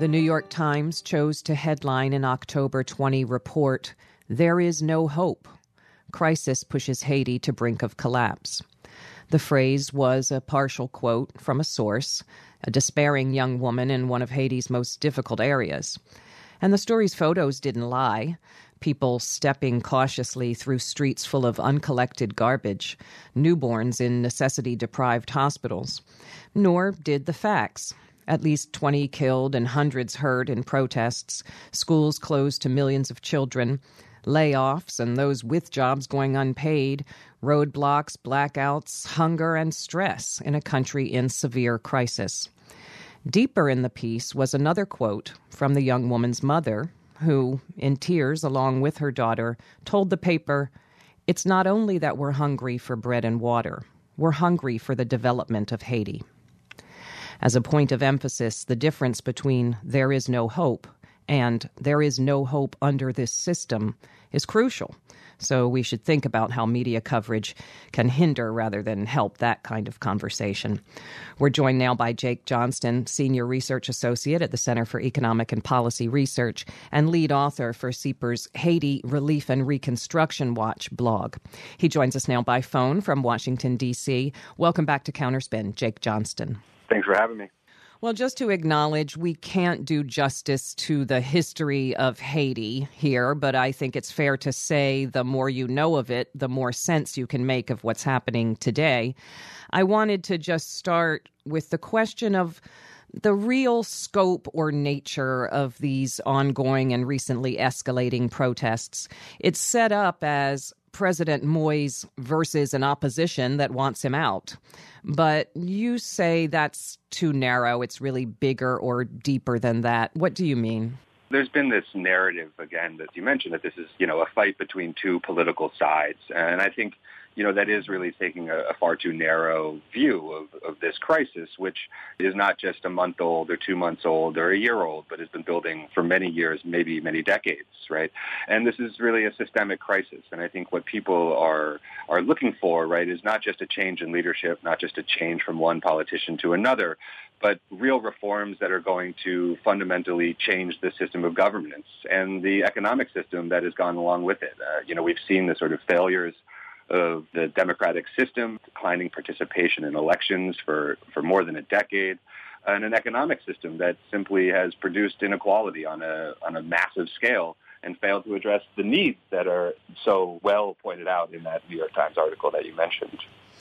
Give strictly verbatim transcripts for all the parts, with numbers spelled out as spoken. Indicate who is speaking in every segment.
Speaker 1: The New York Times chose to headline an October twentieth report, "There is no hope. Crisis pushes Haiti to brink of collapse." The phrase was a partial quote from a source, a despairing young woman in one of Haiti's most difficult areas. And the story's photos didn't lie. People stepping cautiously through streets full of uncollected garbage, newborns in necessity-deprived hospitals. Nor did the facts. At least twenty killed and hundreds hurt in protests, schools closed to millions of children, layoffs and those with jobs going unpaid, roadblocks, blackouts, hunger, and stress in a country in severe crisis. Deeper in the piece was another quote from the young woman's mother, who, in tears along with her daughter, told the paper, "It's not only that we're hungry for bread and water, we're hungry for the development of Haiti." As a point of emphasis, the difference between "there is no hope" and "there is no hope under this system" is crucial. So we should think about how media coverage can hinder rather than help that kind of conversation. We're joined now by Jake Johnston, Senior Research Associate at the Center for Economic and Policy Research and lead author for CEPR's Haiti Relief and Reconstruction Watch blog. He joins us now by phone from Washington, D C. Welcome back to Counterspin, Jake Johnston.
Speaker 2: Thanks for having me.
Speaker 1: Well, just to acknowledge, we can't do justice to the history of Haiti here, but I think it's fair to say the more you know of it, the more sense you can make of what's happening today. I wanted to just start with the question of the real scope or nature of these ongoing and recently escalating protests. It's set up as President Moise versus an opposition that wants him out. But you say that's too narrow. It's really bigger or deeper than that. What do you mean?
Speaker 2: There's been this narrative, again, that you mentioned, that this is, you know, a fight between two political sides. And I think, you know, that is really taking a, a far too narrow view of, of this crisis, which is not just a month old or two months old or a year old, but has been building for many years, maybe many decades, right? And this is really a systemic crisis. And I think what people are are looking for, right, is not just a change in leadership, not just a change from one politician to another, but real reforms that are going to fundamentally change the system of governance and the economic system that has gone along with it. Uh, you know, we've seen the sort of failures of the democratic system, declining participation in elections for, for more than a decade, and an economic system that simply has produced inequality on a on a massive scale and failed to address the needs that are so well pointed out in that New York Times article that you mentioned.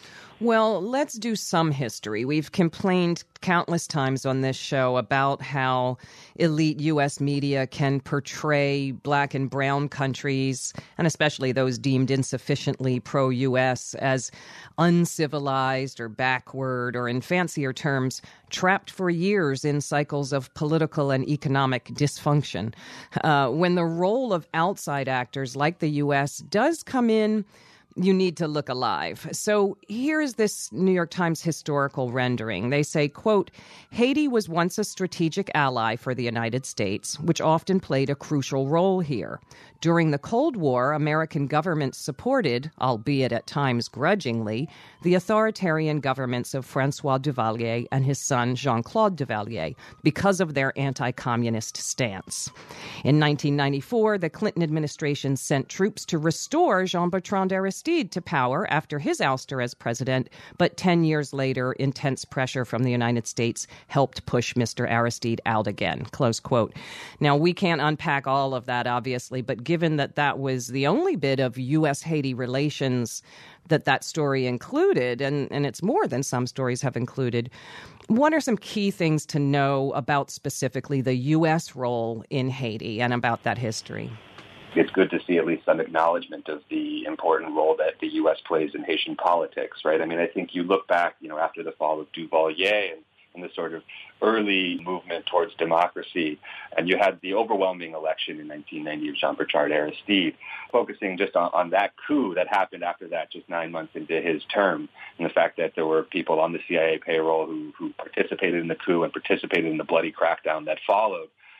Speaker 1: Well, let's do some history. We've complained countless times on this show about how elite U S media can portray black and brown countries, and especially those deemed insufficiently pro-U S, as uncivilized or backward, or in fancier terms, trapped for years in cycles of political and economic dysfunction. Uh, when the role of outside actors like the U S does come in, you need to look alive. So here's this New York Times historical rendering. They say, quote, "Haiti was once a strategic ally for the United States, which often played a crucial role here. During the Cold War, American governments supported, albeit at times grudgingly, the authoritarian governments of Francois Duvalier and his son Jean-Claude Duvalier because of their anti-communist stance. In nineteen ninety-four, the Clinton administration sent troops to restore Jean-Bertrand Aristide to power after his ouster as president, but ten years later, intense pressure from the United States helped push Mister Aristide out again," close quote. Now, we can't unpack all of that, obviously, but given that that was the only bit of U S Haiti relations that that story included, and, and it's more than some stories have included, what are some key things to know about specifically the U S role in Haiti and about that history?
Speaker 2: It's good to see at least some acknowledgement of the important role that the U S plays in Haitian politics, right? I mean, I think you look back, you know, after the fall of Duvalier and, and the sort of early movement towards democracy, and you had the overwhelming election in nineteen ninety of Jean-Bertrand Aristide, focusing just on, on that coup that happened after that, just nine months into his term, and the fact that there were people on the C I A payroll who, who participated in the coup and participated in the bloody crackdown that followed.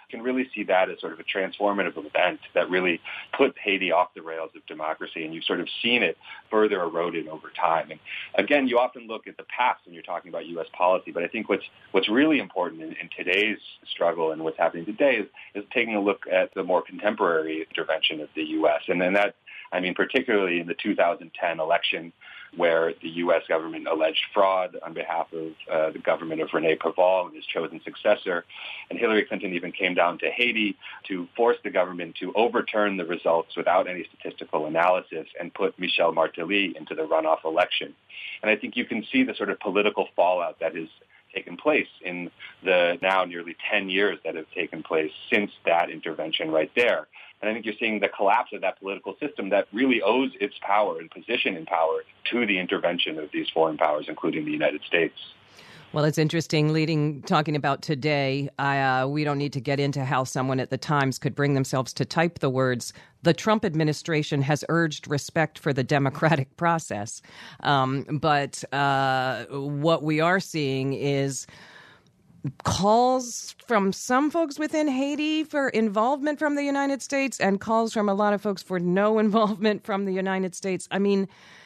Speaker 2: can really see that as sort of a transformative event that really puts Haiti off the rails of democracy, and you've sort of seen it further eroded over time. And again, you often look at the past when you're talking about U S policy, but I think what's what's really important in, in today's struggle and what's happening today is, is taking a look at the more contemporary intervention of the U S. And then that, I mean, particularly in the two thousand ten election, where the U S government alleged fraud on behalf of uh, the government of René Préval and his chosen successor. And Hillary Clinton even came down to Haiti to force the government to overturn the results without any statistical analysis and put Michel Martelly into the runoff election. And I think you can see the sort of political fallout that has taken place in the now nearly ten years that have taken place since that intervention right there. And I think you're seeing the collapse of that political system that really owes its power and position in power to the intervention of these foreign powers, including the United States.
Speaker 1: Well, it's interesting, leading, talking about today, I, uh, we don't need to get into how someone at the Times could bring themselves to type the words, the Trump administration has urged respect for the democratic process. Um, but uh, what we are seeing is calls from some folks within Haiti for involvement from the United States and calls from a lot of folks for no involvement from the United States. I mean,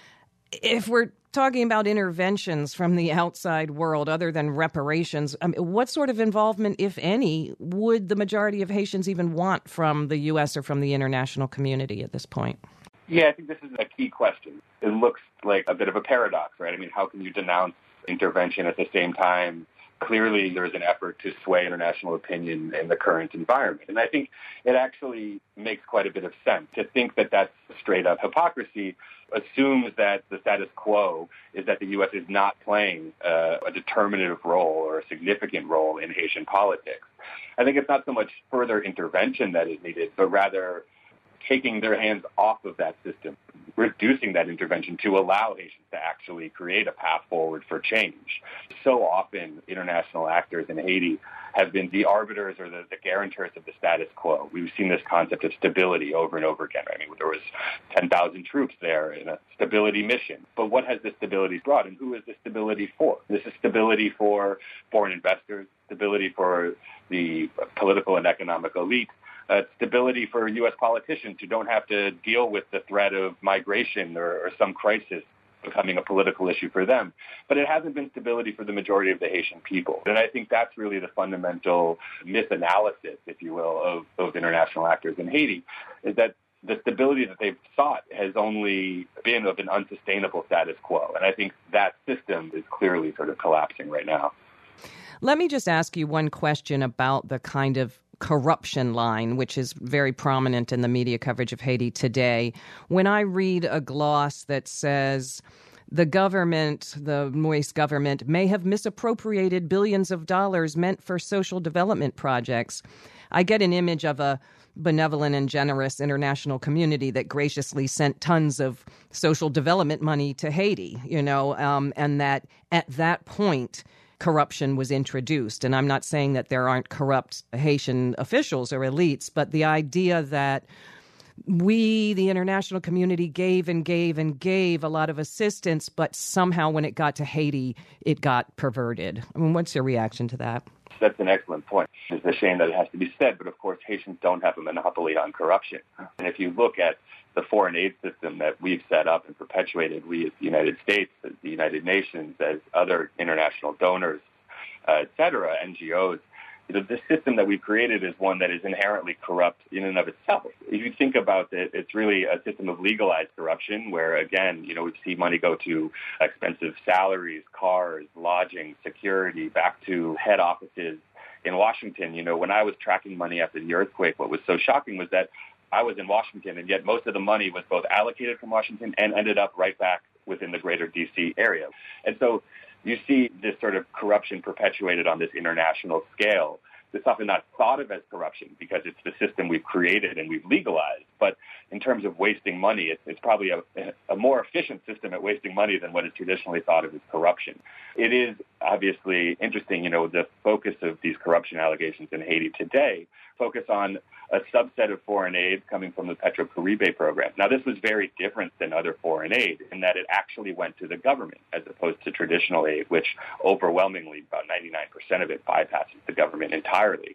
Speaker 1: if we're talking about interventions from the outside world other than reparations, I mean, what sort of involvement, if any, would the majority of Haitians even want from the U S or from the international community at this point?
Speaker 2: Yeah, I think this is a key question. It looks like a bit of a paradox, right? I mean, how can you denounce intervention at the same time? Clearly, there's an effort to sway international opinion in the current environment. And I think it actually makes quite a bit of sense. To think that that's straight-up hypocrisy assumes that the status quo is that the U S is not playing uh, a determinative role or a significant role in Haitian politics. I think it's not so much further intervention that is needed, but rather taking their hands off of that system, reducing that intervention to allow Haitians to actually create a path forward for change. So often, international actors in Haiti have been the arbiters or the, the guarantors of the status quo. We've seen this concept of stability over and over again. I mean, there was ten thousand troops there in a stability mission. But what has this stability brought, and who is this stability for? This is stability for foreign investors, stability for the political and economic elite, Uh, stability for U S politicians who don't have to deal with the threat of migration or, or some crisis becoming a political issue for them. But it hasn't been stability for the majority of the Haitian people. And I think that's really the fundamental misanalysis, if you will, of, of international actors in Haiti, is that the stability that they've sought has only been of an unsustainable status quo. And I think that system is clearly sort of collapsing right now.
Speaker 1: Let me just ask you one question about the kind of corruption line, which is very prominent in the media coverage of Haiti today. When I read a gloss that says the government, the Moise government, may have misappropriated billions of dollars meant for social development projects, I get an image of a benevolent and generous international community that graciously sent tons of social development money to Haiti, you know, um, and that at that point, corruption was introduced. And I'm not saying that there aren't corrupt Haitian officials or elites, but the idea that we, the international community, gave and gave and gave a lot of assistance, but somehow when it got to Haiti, it got perverted. I mean, what's your reaction to that?
Speaker 2: That's an excellent point. It's a shame that it has to be said, but of course, Haitians don't have a monopoly on corruption. And if you look at the foreign aid system that we've set up and perpetuated, we as the United States, as the United Nations, as other international donors, uh, et cetera, N G Os, you know, the system that we've created is one that is inherently corrupt in and of itself. If you think about it, it's really a system of legalized corruption where, again, you know, we see money go to expensive salaries, cars, lodging, security, back to head offices in Washington. You know, when I was tracking money after the earthquake, what was so shocking was that I was in Washington, and yet most of the money was both allocated from Washington and ended up right back within the greater D C area. And so you see this sort of corruption perpetuated on this international scale. It's often not thought of as corruption because it's the system we've created and we've legalized. But in terms of wasting money, it's, it's probably a, a more efficient system at wasting money than what is traditionally thought of as corruption. It is obviously interesting, you know, the focus of these corruption allegations in Haiti today focus on a subset of foreign aid coming from the Petro-Caribe program. Now, this was very different than other foreign aid in that it actually went to the government as opposed to traditional aid, which overwhelmingly, about ninety-nine percent of it bypasses the government entirely.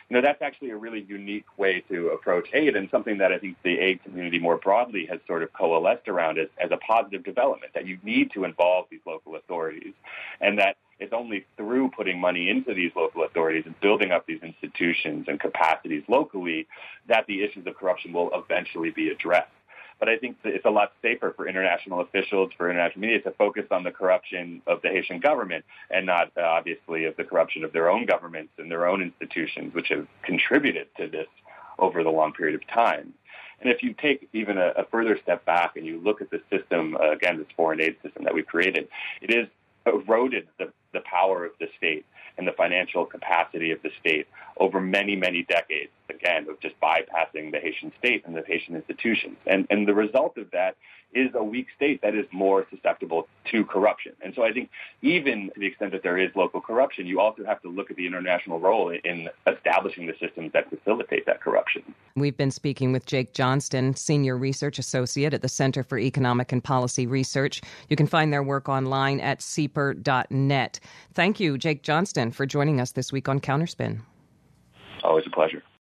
Speaker 2: you know, that's actually a really unique way to approach aid, and something that I think the aid community more broadly has sort of coalesced around as, as a positive development, that you need to involve these local authorities, and that it's only through putting money into these local authorities and building up these institutions and capacities locally that the issues of corruption will eventually be addressed. But I think that it's a lot safer for international officials, for international media, to focus on the corruption of the Haitian government and not, uh, obviously, of the corruption of their own governments and their own institutions, which have contributed to this over the long period of time. And if you take even a, a further step back and you look at the system, uh, again, this foreign aid system that we've created, it has eroded the, the power of the state and the financial capacity of the state over many, many decades, again, of just bypassing the Haitian state and the Haitian institutions. And, and the result of that is a weak state that is more susceptible to corruption. And so I think even to the extent that there is local corruption, you also have to look at the international role in establishing the systems that facilitate that corruption.
Speaker 1: We've been speaking with Jake Johnston, Senior Research Associate at the Center for Economic and Policy Research. You can find their work online at C E P R dot net. Thank you, Jake Johnston, for joining us this week on Counterspin.
Speaker 2: Always a pleasure.